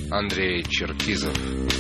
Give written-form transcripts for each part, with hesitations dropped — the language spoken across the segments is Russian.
Андрей Черкизов.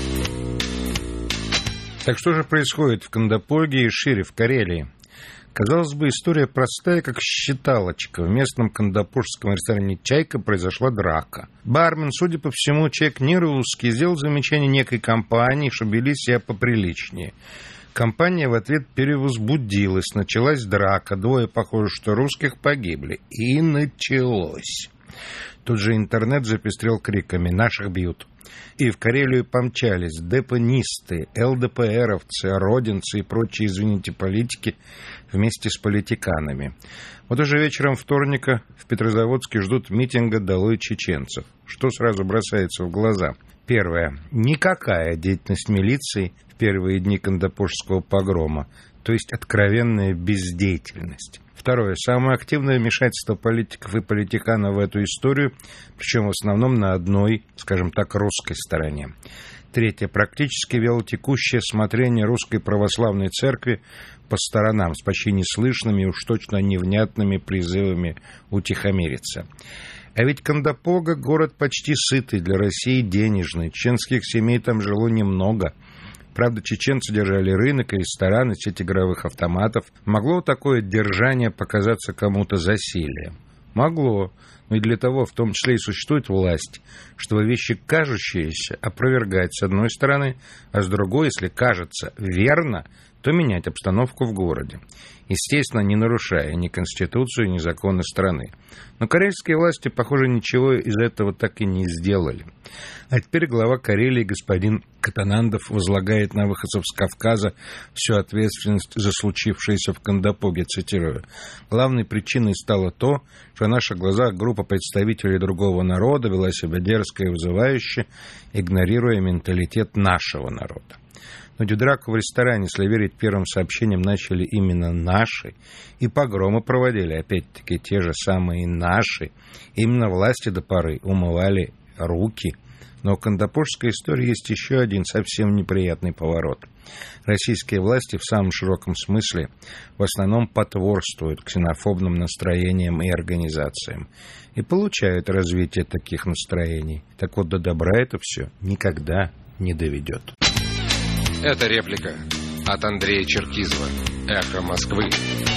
Так что же происходит в Кандапольге и шире в Карелии? Казалось бы, история простая, как считалочка. В местном кандапольском ресторане «Чайка» произошла драка. Бармен, судя по всему, человек не русский, сделал замечание некой компании, чтобы вели себя поприличнее. Компания в ответ перевозбудилась. Началась драка. Двое, похоже, что русских, погибли. И началось. Тут же интернет запестрел криками «Наших бьют». И в Карелию помчались ДПнисты, ЛДПРовцы, родинцы и прочие, извините, политики вместе с политиканами. Вот уже вечером вторника в Петрозаводске ждут митинга «Долой чеченцев». Что сразу бросается в глаза? Первое. Никакая деятельность милиции в первые дни Кандапольского погрома, то есть откровенная бездеятельность. Второе. Самое активное вмешательство политиков и политиканов в эту историю, причем в основном на одной, скажем так, русской стороне. Третье. Практически вялотекущее смотрение Русской Православной Церкви по сторонам с почти неслышными и уж точно невнятными призывами утихомириться. А ведь Кандапольга — город почти сытый, для России денежный. Чеченских семей там жило немного. Правда, чеченцы держали рынок и рестораны, сеть игровых автоматов. Могло такое держание показаться кому-то засилием? Могло. Но и для того, в том числе и существует власть, чтобы вещи кажущиеся опровергать с одной стороны, а с другой, если кажется верно, то менять обстановку в городе. Естественно, не нарушая ни Конституцию, ни законы страны. Но карельские власти, похоже, ничего из этого так и не сделали. А теперь глава Карелии господин Катанандов возлагает на выходцев с Кавказа всю ответственность за случившееся в Кандапольге, цитирую. Главной причиной стало то, что на наших глазах группа представителей другого народа вела себя дерзко и вызывающе, игнорируя менталитет нашего народа. Но драку в ресторане, если верить первым сообщениям, начали именно наши, и погромы проводили, опять-таки, те же самые наши. Именно власти до поры умывали руки. Но в кандапольской истории есть еще один совсем неприятный поворот. Российские власти в самом широком смысле в основном потворствуют ксенофобным настроениям и организациям и получают развитие таких настроений. Так вот, до добра это все никогда не доведет. Это реплика от Андрея Черкизова. «Эхо Москвы».